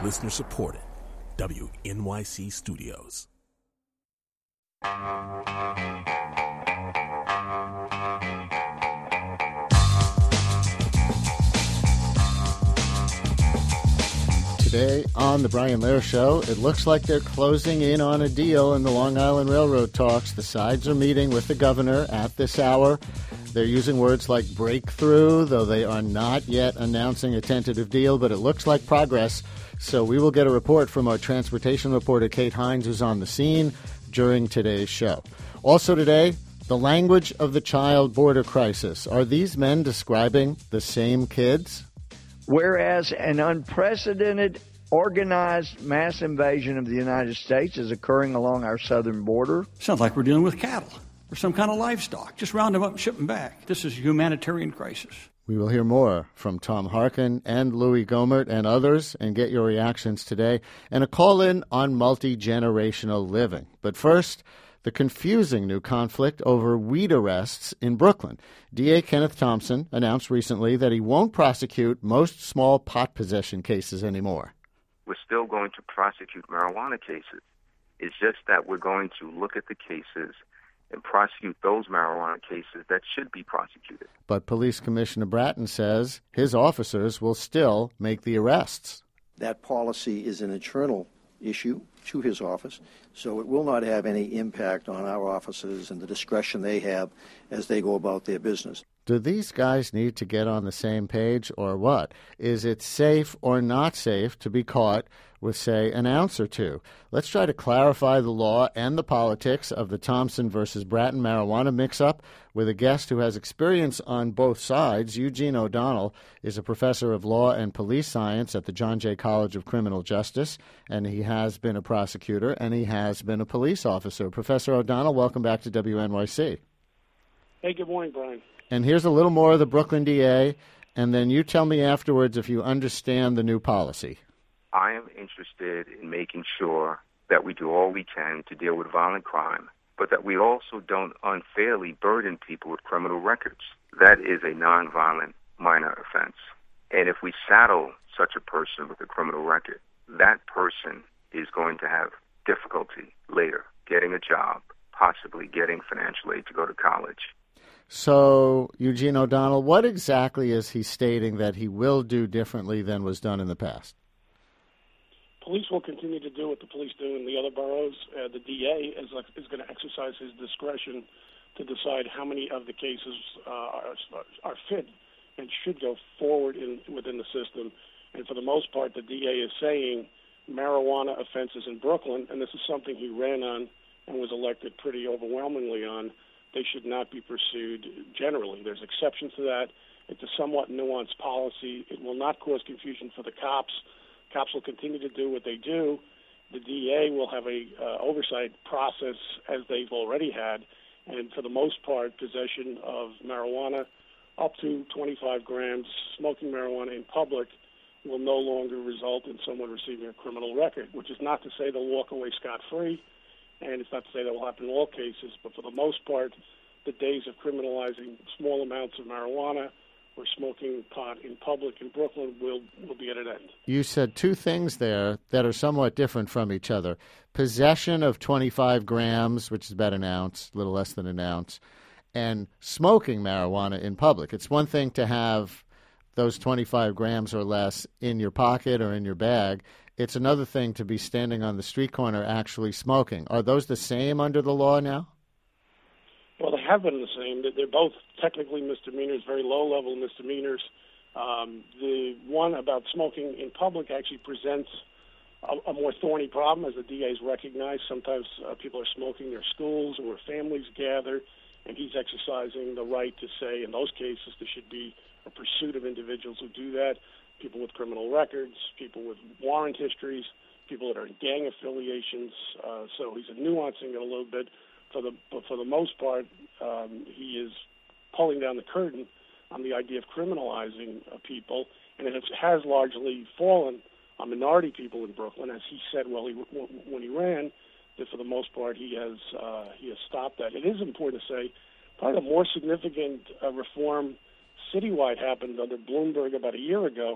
Listener supported. WNYC Studios. Today on the Brian Lehrer Show, it looks like they're closing in on a deal in the Long Island Railroad talks. The sides are meeting with the governor at this hour. They're using words like breakthrough, though they are not yet announcing a tentative deal, but it looks like progress. So we will get a report from our transportation reporter, Kate Hines, who's on the scene during today's show. Also today, the language of the child border crisis. Are these men describing the same kids? Whereas an unprecedented, organized mass invasion of the United States is occurring along our southern border. Sounds like we're dealing with cattle or some kind of livestock. Just round them up and ship them back. This is a humanitarian crisis. We will hear more from Tom Harkin and Louis Gohmert and others and get your reactions today and a call-in on multi-generational living. But first, the confusing new conflict over weed arrests in Brooklyn. DA Kenneth Thompson announced recently that he won't prosecute most small pot possession cases anymore. We're still going to prosecute marijuana cases. It's just that we're going to look at the cases and prosecute those marijuana cases that should be prosecuted. But Police Commissioner Bratton says his officers will still make the arrests. That policy is an internal issue to his office, so it will not have any impact on our officers and the discretion they have as they go about their business. Do these guys need to get on the same page or what? Is it safe or not safe to be caught with, say, an ounce or two? Let's try to clarify the law and the politics of the Thompson versus Bratton marijuana mix-up with a guest who has experience on both sides. Eugene O'Donnell is a professor of law and police science at the John Jay College of Criminal Justice, and he has been a prosecutor and he has been a police officer. Professor O'Donnell, welcome back to WNYC. Hey, good morning, Brian. And here's a little more of the Brooklyn DA, and then you tell me afterwards if you understand the new policy. I am interested in making sure that we do all we can to deal with violent crime, but that we also don't unfairly burden people with criminal records. That is a nonviolent minor offense. And if we saddle such a person with a criminal record, that person is going to have difficulty later getting a job, possibly getting financial aid to go to college. So, Eugene O'Donnell, what exactly is he stating that he will do differently than was done in the past? Police will continue to do what the police do in the other boroughs. The DA is going to exercise his discretion to decide how many of the cases are fit and should go forward within the system. And for the most part, the DA is saying marijuana offenses in Brooklyn, and this is something he ran on and was elected pretty overwhelmingly on, they should not be pursued generally. There's exceptions to that. It's a somewhat nuanced policy. It will not cause confusion for the cops. Cops will continue to do what they do. The DA will have a oversight process as they've already had, and for the most part, possession of marijuana up to 25 grams, smoking marijuana in public, will no longer result in someone receiving a criminal record, which is not to say they'll walk away scot-free, and it's not to say that will happen in all cases, but for the most part, the days of criminalizing small amounts of marijuana or smoking pot in public in Brooklyn will be at an end. You said two things there that are somewhat different from each other. Possession of 25 grams, which is about an ounce, a little less than an ounce, and smoking marijuana in public. It's one thing to have those 25 grams or less in your pocket or in your bag. It's another thing to be standing on the street corner actually smoking. Are those the same under the law now? Well, they have been the same. They're both technically misdemeanors, very low-level misdemeanors. The one about smoking in public actually presents a more thorny problem, as the DA's recognized. Sometimes people are smoking in their schools or where families gather, and he's exercising the right to say in those cases there should be a pursuit of individuals who do that, people with criminal records, people with warrant histories, people that are in gang affiliations. So he's nuancing it a little bit. But for the most part, he is pulling down the curtain on the idea of criminalizing people, and it has largely fallen on minority people in Brooklyn, as he said when he ran, that for the most part he has stopped that. It is important to say probably the more significant reform citywide happened under Bloomberg about a year ago,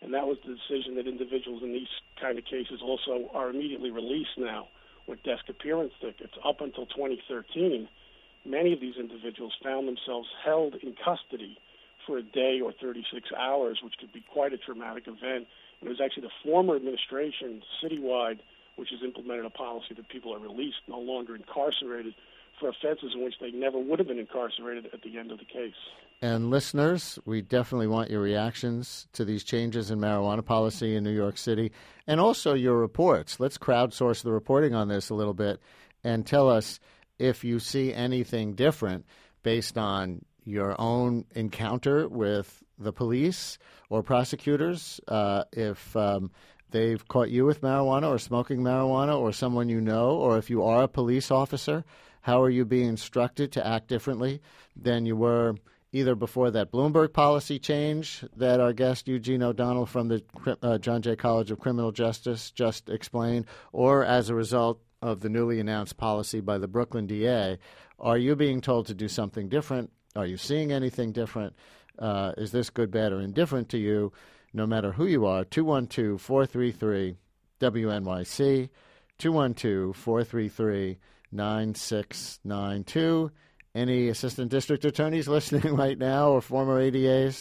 And that was the decision that individuals in these kind of cases also are immediately released now with desk appearance tickets. Up until 2013, many of these individuals found themselves held in custody for a day or 36 hours, which could be quite a traumatic event. And it was actually the former administration, citywide, which has implemented a policy that people are released, no longer incarcerated, for offenses in which they never would have been incarcerated at the end of the case. And listeners, we definitely want your reactions to these changes in marijuana policy in New York City, and also your reports. Let's crowdsource the reporting on this a little bit and tell us if you see anything different based on your own encounter with the police or prosecutors, if they've caught you with marijuana or smoking marijuana, or someone you know, or if you are a police officer, how are you being instructed to act differently than you were either before that Bloomberg policy change that our guest Eugene O'Donnell from the John Jay College of Criminal Justice just explained, or as a result of the newly announced policy by the Brooklyn DA? Are you being told to do something different? Are you seeing anything different? Is this good, bad, or indifferent to you, no matter who you are? 212-433-WNYC, 212-433-9692. Any assistant district attorneys listening right now or former ADAs?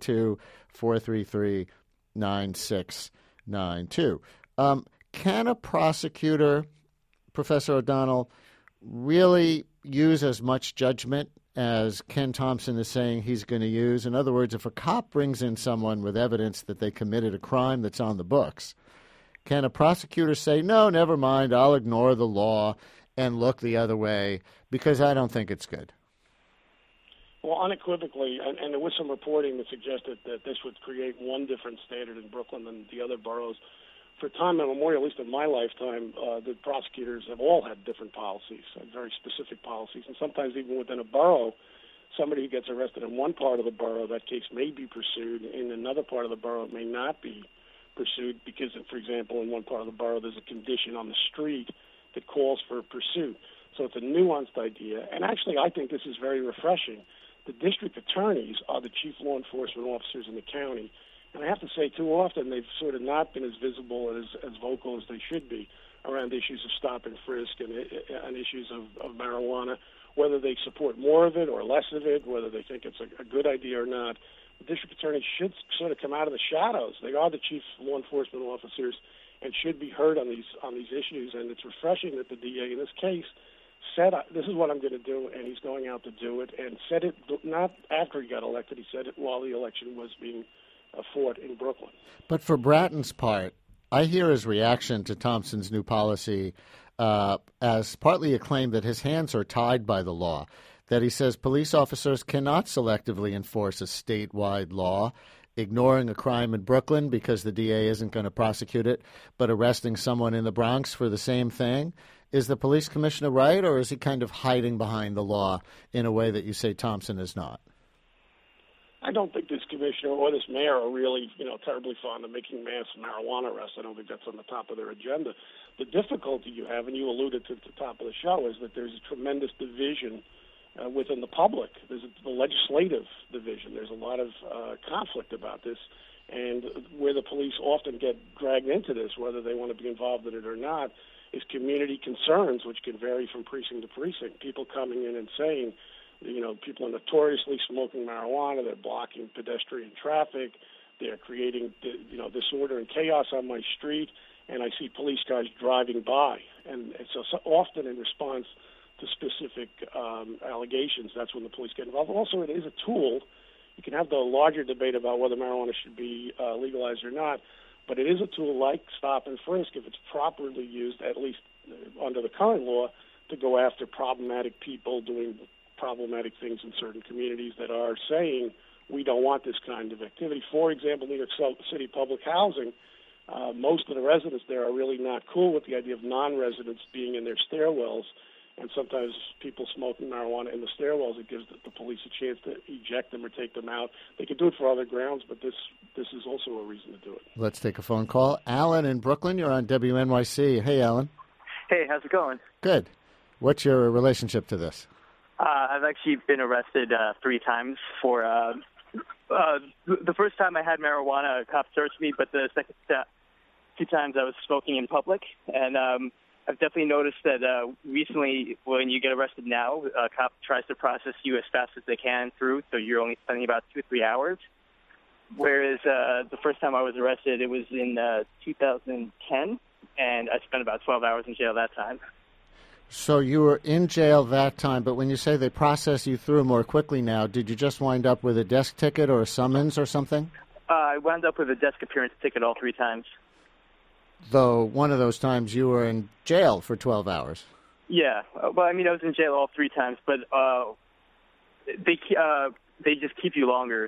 212-433-9692. Can a prosecutor, Professor O'Donnell, really use as much judgment as Ken Thompson is saying he's going to use? In other words, if a cop brings in someone with evidence that they committed a crime that's on the books, can a prosecutor say, no, never mind, I'll ignore the law and look the other way because I don't think it's good? Well, unequivocally, and there was some reporting that suggested that this would create one different standard in Brooklyn than the other boroughs. For time immemorial, at least in my lifetime, the prosecutors have all had different policies, very specific policies, and sometimes even within a borough, somebody who gets arrested in one part of the borough, that case may be pursued. In another part of the borough, it may not be pursued because, for example, in one part of the borough, there's a condition on the street that calls for pursuit. So it's a nuanced idea, and actually I think this is very refreshing. The district attorneys are the chief law enforcement officers in the county, and I have to say, too often they've sort of not been as visible and as vocal as they should be around issues of stop and frisk and issues of marijuana, whether they support more of it or less of it, whether they think it's a good idea or not. The district attorneys should sort of come out of the shadows. They are the chief law enforcement officers and should be heard on these issues, and it's refreshing that the DA in this case said, this is what I'm going to do, and he's going out to do it, and said it not after he got elected. He said it while the election was being fought in Brooklyn. But for Bratton's part, I hear his reaction to Thompson's new policy as partly a claim that his hands are tied by the law, that he says police officers cannot selectively enforce a statewide law, ignoring a crime in Brooklyn because the DA isn't going to prosecute it, but arresting someone in the Bronx for the same thing. Is the police commissioner right, or is he kind of hiding behind the law in a way that you say Thompson is not? I don't think this commissioner or this mayor are really, terribly fond of making mass marijuana arrests. I don't think that's on the top of their agenda. The difficulty you have, and you alluded to at the top of the show, is that there's a tremendous division within the public. There's the legislative division. There's a lot of conflict about this, and where the police often get dragged into this, whether they want to be involved in it or not, is community concerns, which can vary from precinct to precinct. People coming in and saying, people are notoriously smoking marijuana, they're blocking pedestrian traffic, they're creating, disorder and chaos on my street, and I see police cars driving by. And so often in response to specific allegations, that's when the police get involved. Also, it is a tool. You can have the larger debate about whether marijuana should be legalized or not, but it is a tool like stop and frisk, if it's properly used, at least under the current law, to go after problematic people doing problematic things in certain communities that are saying we don't want this kind of activity. For example, New York City public housing, most of the residents there are really not cool with the idea of non-residents being in their stairwells, and sometimes people smoking marijuana in the stairwells. It gives the police a chance to eject them or take them out. They can do it for other grounds, but this is also a reason to do it. Let's take a phone call. Alan in Brooklyn, you're on WNYC. Hey, Alan. Hey, how's it going? Good. What's your relationship to this? I've actually been arrested 3 times for The first time I had marijuana, a cop searched me, but the second two times I was smoking in public. And I've definitely noticed that recently when you get arrested now, a cop tries to process you as fast as they can through, so you're only spending about 2 or 3 hours. Whereas the first time I was arrested, it was in 2010, and I spent about 12 hours in jail that time. So you were in jail that time, but when you say they process you through more quickly now, did you just wind up with a desk ticket or a summons or something? I wound up with a desk appearance ticket all 3 times. Though one of those times you were in jail for 12 hours. Yeah. Well, I mean, I was in jail all 3 times, but they just keep you longer.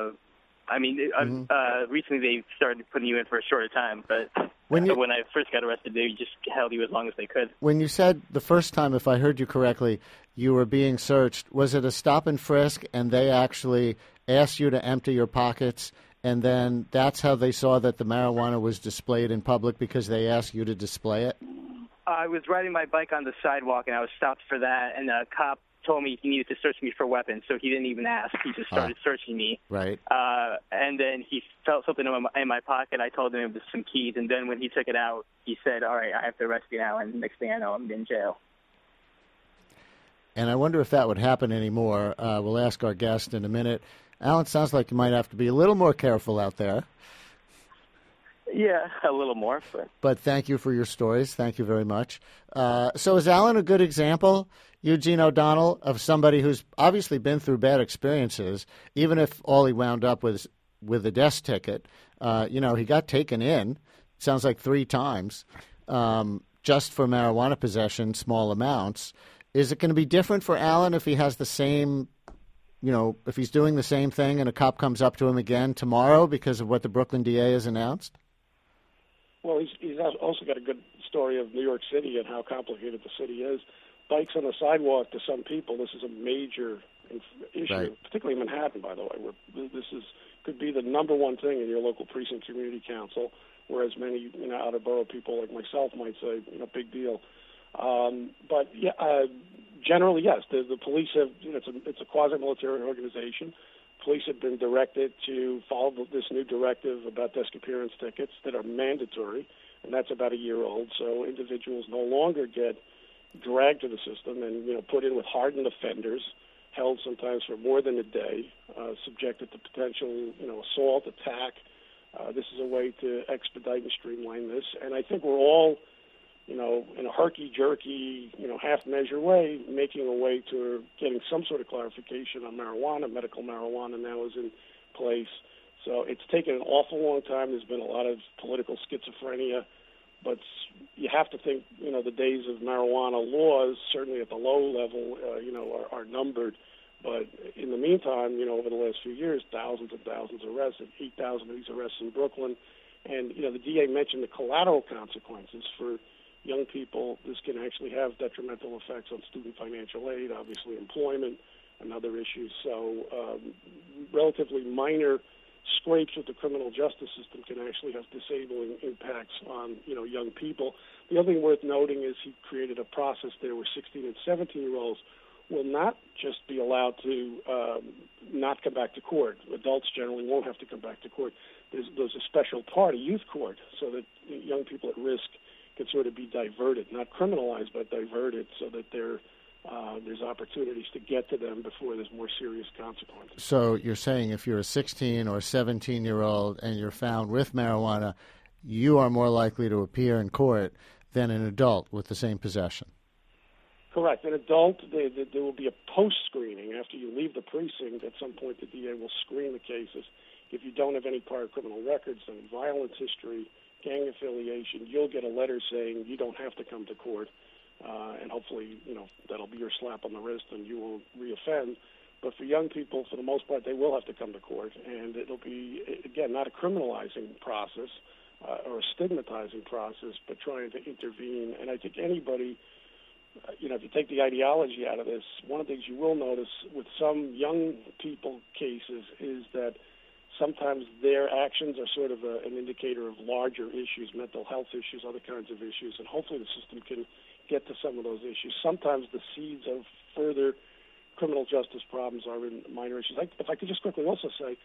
Recently they started putting you in for a shorter time, but when I first got arrested, they just held you as long as they could. When you said the first time, if I heard you correctly, you were being searched, was it a stop and frisk and they actually asked you to empty your pockets, and then that's how they saw that the marijuana was displayed in public because they asked you to display it? I was riding my bike on the sidewalk, and I was stopped for that, and a cop told me he needed to search me for weapons, so he didn't even ask. He just started searching me. Right. And then he felt something in my pocket. I told him it was some keys, and then when he took it out, he said, all right, I have to arrest you now, and next thing I know, I'm in jail. And I wonder if that would happen anymore. We'll ask our guest in a minute. Alan, sounds like you might have to be a little more careful out there. Yeah, a little more. But thank you for your stories. Thank you very much. So is Alan a good example, Eugene O'Donnell, of somebody who's obviously been through bad experiences, even if all he wound up with a desk ticket? He got taken in, sounds like 3 times, just for marijuana possession, small amounts. Is it going to be different for Alan if he has the same, if he's doing the same thing and a cop comes up to him again tomorrow because of what the Brooklyn DA has announced? Well, he's also got a good story of New York City and how complicated the city is. Bikes on the sidewalk, to some people, this is a major issue, right. Particularly in Manhattan, by the way, where this could be the number one thing in your local precinct community council, whereas many outer borough people like myself might say, big deal. Generally, yes, the police have, it's a quasi-military organization. Police have been directed to follow this new directive about desk appearance tickets that are mandatory, and that's about a year old. So individuals no longer get dragged to the system and put in with hardened offenders, held sometimes for more than a day, subjected to potential assault, attack. This is a way to expedite and streamline this, and I think we're all in a herky-jerky, half-measure way, making a way to getting some sort of clarification on marijuana. Medical marijuana now is in place. So it's taken an awful long time. There's been a lot of political schizophrenia. But you have to think, the days of marijuana laws, certainly at the low level, are numbered. But in the meantime, over the last few years, thousands and thousands of arrests, 8,000 of these arrests in Brooklyn. And, the DA mentioned the collateral consequences for young people. This can actually have detrimental effects on student financial aid, obviously employment, and other issues. So relatively minor scrapes with the criminal justice system can actually have disabling impacts on, young people. The other thing worth noting is he created a process there where 16 and 17-year-olds will not just be allowed to not come back to court. Adults generally won't have to come back to court. There's a special part, a youth court, so that young people at risk can sort of be diverted, not criminalized, but diverted, so that there's opportunities to get to them before there's more serious consequences. So you're saying if you're a 16 or 17-year-old and you're found with marijuana, you are more likely to appear in court than an adult with the same possession? Correct. An adult, there will be a post-screening. After you leave the precinct, at some point the DA will screen the cases. If you don't have any prior criminal records, any violence history, gang affiliation, you'll get a letter saying you don't have to come to court, and hopefully, that'll be your slap on the wrist and you won't reoffend. But for young people, for the most part, they will have to come to court, and it'll be, again, not a criminalizing process or a stigmatizing process, but trying to intervene. And I think anybody, if you take the ideology out of this, one of the things you will notice with some young people cases is that sometimes their actions are sort of an indicator of larger issues, mental health issues, other kinds of issues, and hopefully the system can get to some of those issues. Sometimes the seeds of further criminal justice problems are in minor issues. If I could just quickly also say,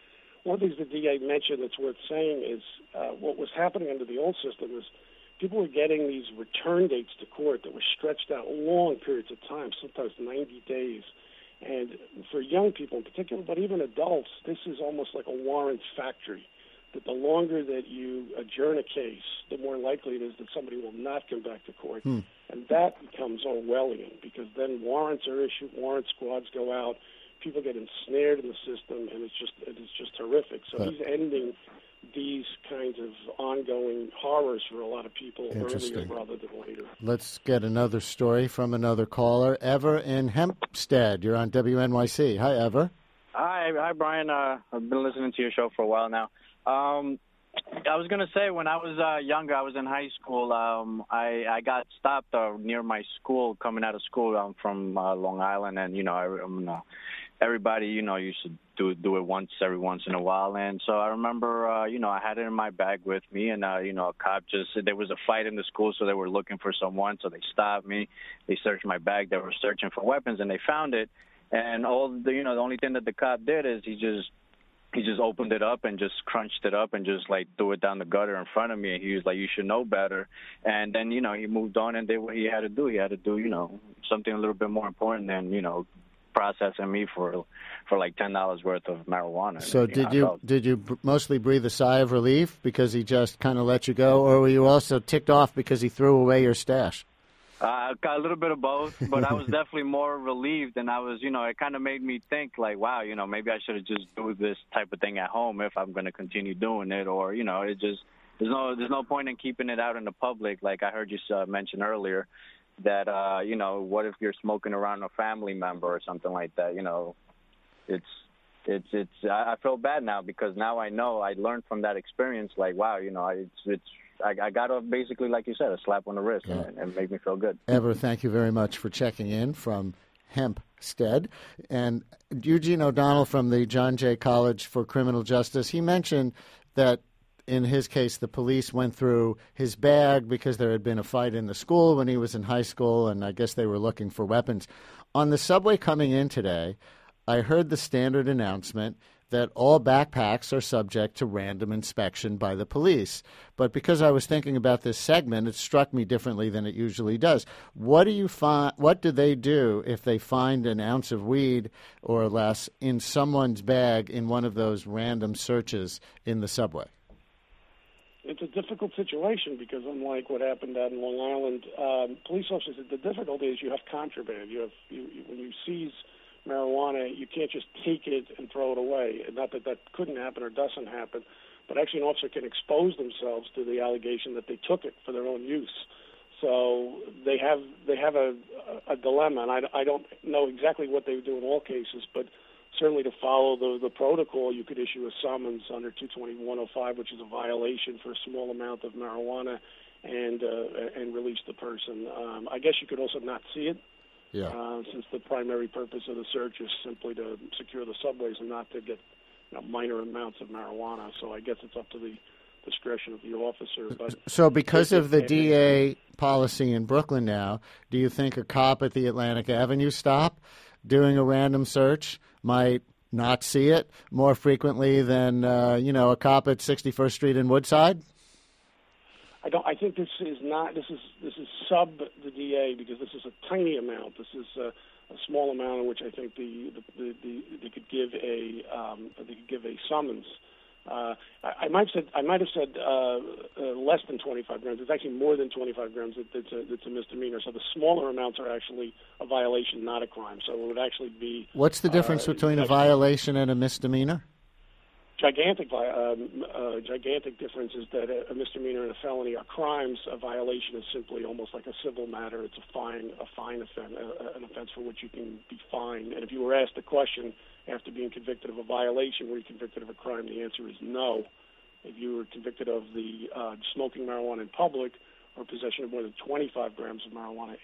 one of the things the DA mentioned that's worth saying is what was happening under the old system is people were getting these return dates to court that were stretched out long periods of time, sometimes 90 days. And for young people in particular, but even adults, this is almost like a warrant factory, that the longer that you adjourn a case, the more likely it is that somebody will not come back to court. And that becomes Orwellian, because then warrants are issued, warrant squads go out, people get ensnared in the system, and it's just horrific. So he's ending these kinds of ongoing horrors for a lot of people earlier rather than later. Let's get another story from another caller. Ever in Hempstead. You're on WNYC. Hi, Ever. Hi, Brian. I've been listening to your show for a while now. I was going to say, when I was younger, I was in high school. I got stopped near my school, coming out of school. I'm from Long Island, and, everybody, used to do it every once in a while. And so I remember, I had it in my bag with me, and, a cop there was a fight in the school, so they were looking for someone, so they stopped me. They searched my bag. They were searching for weapons, and they found it. And the only thing that the cop did is he just opened it up and just crunched it up and just threw it down the gutter in front of me. And he was like, "You should know better." And then, he moved on and did what he had to do. He had to do, something a little bit more important than, processing me for like $10 worth of marijuana. So did you mostly breathe a sigh of relief because he just kind of let you go, or were you also ticked off because he threw away your stash? A little bit of both, but I was definitely more relieved, and I was, it kind of made me think, wow, maybe I should have just do this type of thing at home if I'm going to continue doing it, or, it just, there's no point in keeping it out in the public, like I heard you mention earlier, that, what if you're smoking around a family member or something like that, I feel bad now, because now I know, I learned from that experience, wow, I got off basically, like you said, a slap on the wrist, and it made me feel good. Ever, thank you very much for checking in from Hempstead. And Eugene O'Donnell from the John Jay College for Criminal Justice, he mentioned that in his case the police went through his bag because there had been a fight in the school when he was in high school, and I guess they were looking for weapons. On the subway coming in today, I heard the standard announcement that all backpacks are subject to random inspection by the police. But because I was thinking about this segment, it struck me differently than it usually does. What do they do if they find an ounce of weed or less in someone's bag in one of those random searches in the subway? It's a difficult situation because, unlike what happened out in Long Island, police officers, the difficulty is you have contraband. When you seize marijuana, you can't just take it and throw it away. Not that that couldn't happen or doesn't happen, but actually an officer can expose themselves to the allegation that they took it for their own use. So they have a dilemma, and I don't know exactly what they would do in all cases, but certainly to follow the protocol, you could issue a summons under 220-105, which is a violation for a small amount of marijuana, and release the person. I guess you could also not see it. Yeah. Since the primary purpose of the search is simply to secure the subways and not to get minor amounts of marijuana. So I guess it's up to the discretion of the officer. But so because of the DA policy in Brooklyn now, do you think a cop at the Atlantic Avenue stop doing a random search might not see it more frequently than, a cop at 61st Street in Woodside? I think this is sub the DA, because this is a tiny amount. This is a small amount in which I think they could give a summons. I might have said less than 25 grams. It's actually more than 25 grams. It's a misdemeanor. So the smaller amounts are actually a violation, not a crime. So it would actually be. What's the difference between a violation and a misdemeanor? Gigantic difference is that a misdemeanor and a felony are crimes. A violation is simply almost like a civil matter. It's a fine offense, an offense for which you can be fined. And if you were asked the question after being convicted of a violation, were you convicted of a crime? The answer is no. If you were convicted of the smoking marijuana in public or possession of more than 25 grams of marijuana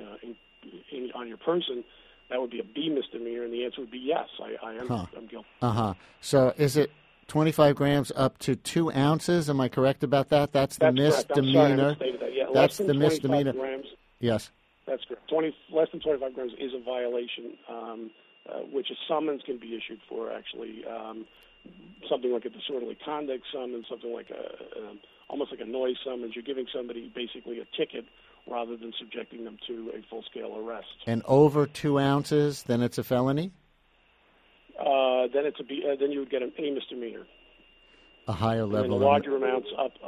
on your person, that would be a B misdemeanor, and the answer would be yes. I'm guilty. So is it 25 grams up to 2 ounces? Am I correct about that? That's the misdemeanor. Yeah, that's the misdemeanor. Grams, yes. That's correct. Less than 25 grams is a violation, which a summons can be issued for, actually. something like a disorderly conduct summons, something like almost like a noise summons. You're giving somebody basically a ticket rather than subjecting them to a full-scale arrest. And over 2 ounces, then it's a felony? Then you would get a misdemeanor. A higher level. And larger amounts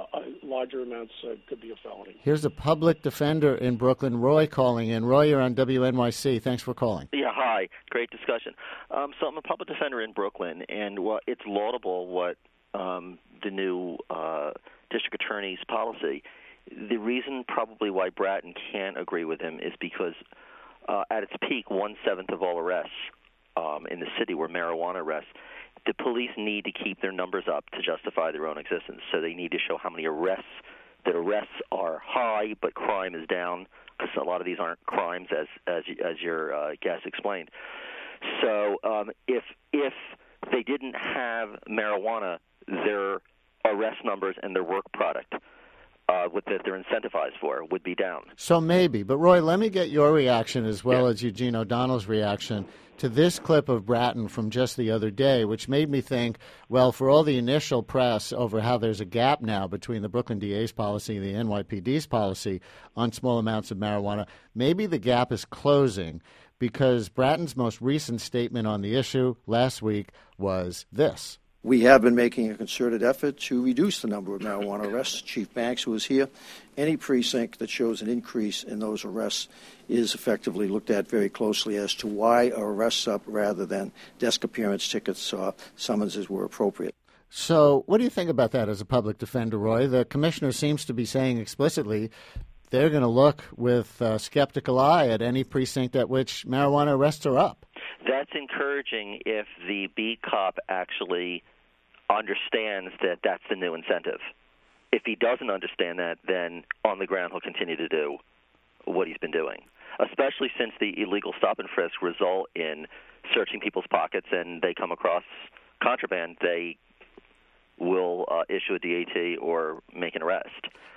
could be a felony. Here's a public defender in Brooklyn, Roy, calling in. Roy, you're on WNYC. Thanks for calling. Yeah, hi. Great discussion. So I'm a public defender in Brooklyn, and it's laudable what the new district attorney's policy. The reason probably why Bratton can't agree with him is because at its peak, 1/7 of all arrests in the city were marijuana arrests. The police need to keep their numbers up to justify their own existence. So they need to show how many arrests are high, but crime is down, because a lot of these aren't crimes, as your guest explained. So if they didn't have marijuana, their arrest numbers and their work product that they're incentivized for would be down. So maybe. But, Roy, let me get your reaction as well as Eugene O'Donnell's reaction to this clip of Bratton from just the other day, which made me think, well, for all the initial press over how there's a gap now between the Brooklyn DA's policy and the NYPD's policy on small amounts of marijuana, maybe the gap is closing, because Bratton's most recent statement on the issue last week was this. We have been making a concerted effort to reduce the number of marijuana arrests. Chief Banks, who is here, any precinct that shows an increase in those arrests is effectively looked at very closely as to why are arrests up rather than desk appearance tickets or summonses were appropriate. So what do you think about that as a public defender, Roy? The commissioner seems to be saying explicitly they're going to look with a skeptical eye at any precinct at which marijuana arrests are up. That's encouraging if the beat cop actually understands that that's the new incentive. If he doesn't understand that, then on the ground he'll continue to do what he's been doing, especially since the illegal stop and frisk result in searching people's pockets and they come across contraband, they will issue a DAT or make an arrest.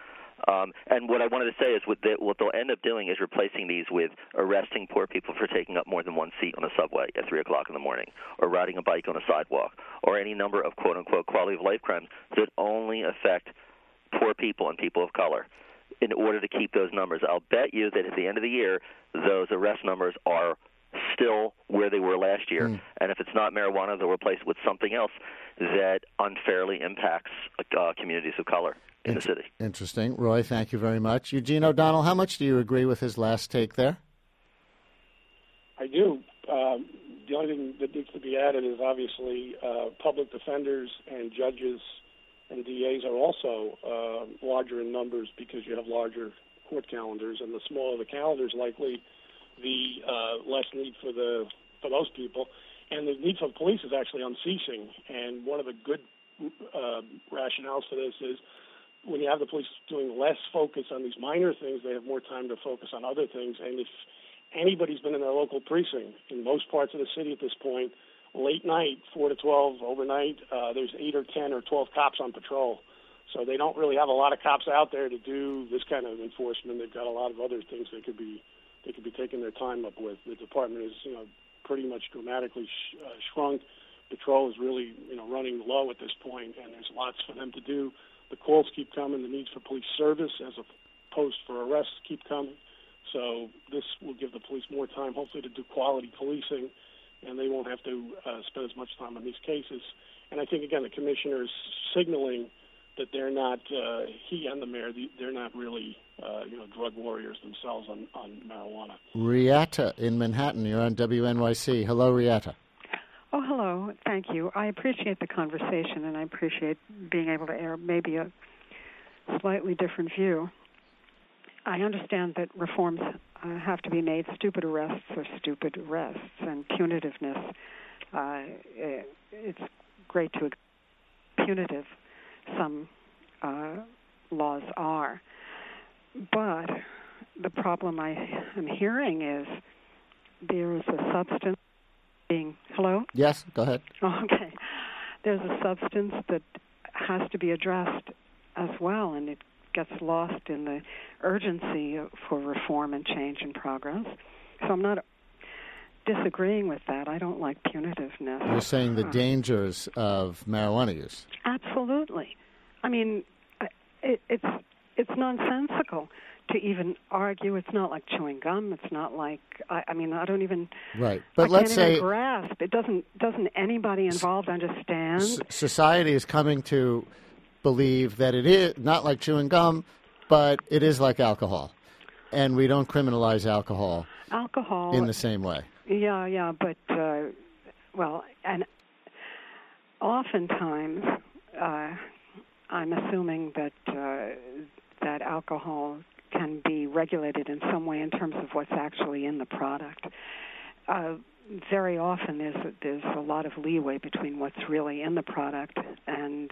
And what I wanted to say is what they'll end up doing is replacing these with arresting poor people for taking up more than one seat on a subway at 3 o'clock in the morning, or riding a bike on a sidewalk, or any number of quote-unquote quality-of-life crimes that only affect poor people and people of color. In order to keep those numbers, I'll bet you that at the end of the year, those arrest numbers are still where they were last year. And if it's not marijuana, they'll replace it with something else that unfairly impacts communities of color in the city. Interesting. Roy, thank you very much. Eugene O'Donnell, how much do you agree with his last take there? I do. The only thing that needs to be added is obviously public defenders and judges and DAs are also larger in numbers because you have larger court calendars, and the smaller the calendars, likely the less need for those people. And the need for police is actually unceasing. And one of the good rationales for this is when you have the police doing less focus on these minor things, they have more time to focus on other things. And if anybody's been in their local precinct, in most parts of the city at this point, late night, 4 to 12, overnight, there's 8 or 10 or 12 cops on patrol. So they don't really have a lot of cops out there to do this kind of enforcement. They've got a lot of other things they could be taking their time up with. The department is, pretty much dramatically shrunk. Patrol is really, running low at this point, and there's lots for them to do. The calls keep coming. The needs for police service as opposed for arrests keep coming. So this will give the police more time, hopefully, to do quality policing, and they won't have to spend as much time on these cases. And I think, again, the commissioner is signaling that they're not, he and the mayor, they're not really, drug warriors themselves on marijuana. Rieta in Manhattan, you're on WNYC. Hello, Rieta. Oh, hello. Thank you. I appreciate the conversation, and I appreciate being able to air maybe a slightly different view. I understand that reforms have to be made. Stupid arrests are stupid arrests, and punitiveness, it's great to punitive some laws are. But the problem I am hearing is there is a substance being... Hello? Yes, go ahead. Oh, okay. There's a substance that has to be addressed as well, and it gets lost in the urgency for reform and change and progress. So I'm not disagreeing with that. I don't like punitiveness. You're saying the dangers of marijuana use. Absolutely. I mean, it's nonsensical to even argue. It's not like chewing gum. It's not like I don't even. Right, but let's say even grasp. It doesn't anybody involved understand? Society is coming to believe that it is not like chewing gum, but it is like alcohol, and we don't criminalize alcohol in the same way. Yeah, but and oftentimes I'm assuming that that alcohol can be regulated in some way in terms of what's actually in the product. Very often there's a lot of leeway between what's really in the product and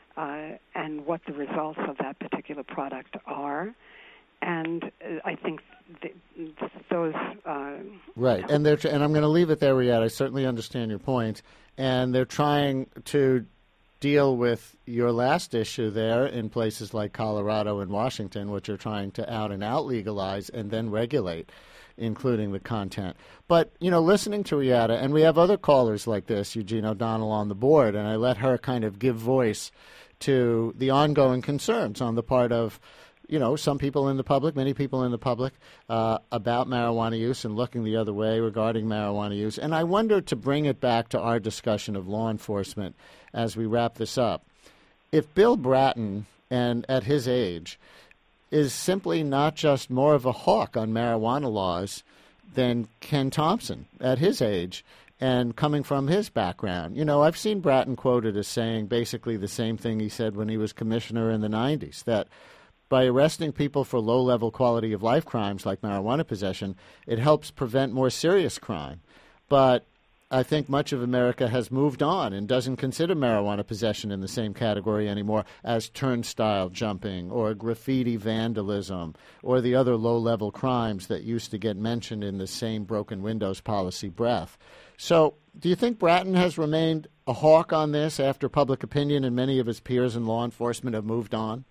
what the results of that particular product are. And I think those... Right, and I'm going to leave it there, Riyadh. I certainly understand your point. And they're trying to deal with your last issue there in places like Colorado and Washington, which are trying to out and out legalize and then regulate, including the content. But, listening to Riyadh, and we have other callers like this, Eugene O'Donnell on the board, and I let her kind of give voice to the ongoing concerns on the part of, some people in the public, many people in the public, about marijuana use and looking the other way regarding marijuana use. And I wonder, to bring it back to our discussion of law enforcement as we wrap this up, if Bill Bratton, and at his age, is simply not just more of a hawk on marijuana laws than Ken Thompson at his age and coming from his background. I've seen Bratton quoted as saying basically the same thing he said when he was commissioner in the 90s, that by arresting people for low-level quality of life crimes like marijuana possession, it helps prevent more serious crime. But I think much of America has moved on and doesn't consider marijuana possession in the same category anymore as turnstile jumping or graffiti vandalism or the other low-level crimes that used to get mentioned in the same broken windows policy breath. So do you think Bratton has remained a hawk on this after public opinion and many of his peers in law enforcement have moved on?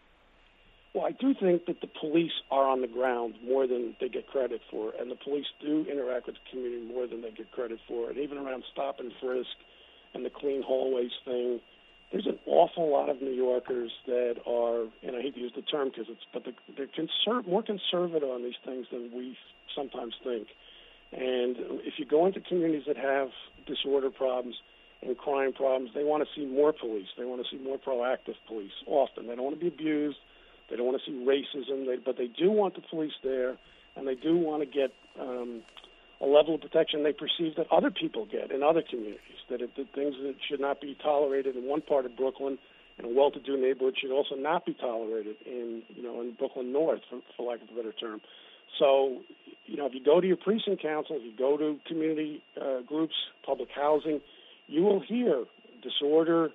Well, I do think that the police are on the ground more than they get credit for, and the police do interact with the community more than they get credit for. And even around stop and frisk and the clean hallways thing, there's an awful lot of New Yorkers that are, and I hate to use the term but they're more conservative on these things than we sometimes think. And if you go into communities that have disorder problems and crime problems, they want to see more police. They want to see more proactive police often. They don't want to be abused. They don't want to see racism, but they do want the police there, and they do want to get a level of protection they perceive that other people get in other communities, that things that should not be tolerated in one part of Brooklyn, in a well-to-do neighborhood, should also not be tolerated in Brooklyn North, for lack of a better term. So, if you go to your precinct council, if you go to community groups, public housing, you will hear disorder,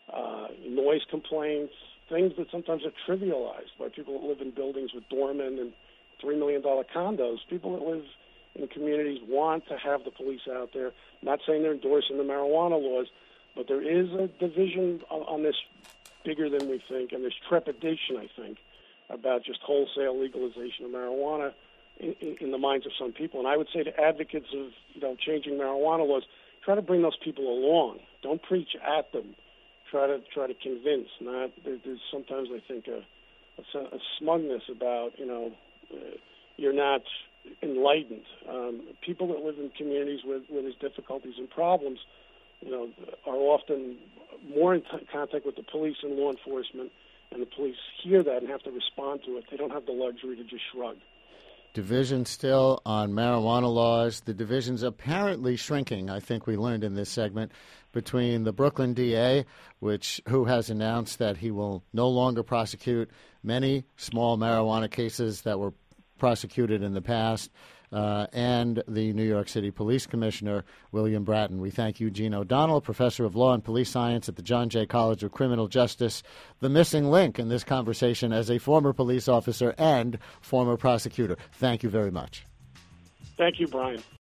noise complaints, things that sometimes are trivialized by people that live in buildings with doormen and $3 million condos. People that live in communities want to have the police out there. Not saying they're endorsing the marijuana laws, but there is a division on this bigger than we think, and there's trepidation, I think, about just wholesale legalization of marijuana in the minds of some people. And I would say to advocates of changing marijuana laws, try to bring those people along. Don't preach at them. Try to convince. There's sometimes, I think, a smugness about you're not enlightened. People that live in communities where there's difficulties and problems, are often more in contact with the police and law enforcement, and the police hear that and have to respond to it. They don't have the luxury to just shrug. Division still on marijuana laws. The division's apparently shrinking, I think we learned in this segment, between the Brooklyn DA, who has announced that he will no longer prosecute many small marijuana cases that were prosecuted in the past, and the New York City Police Commissioner, William Bratton. We thank Eugene O'Donnell, Professor of Law and Police Science at the John Jay College of Criminal Justice, the missing link in this conversation as a former police officer and former prosecutor. Thank you very much. Thank you, Brian.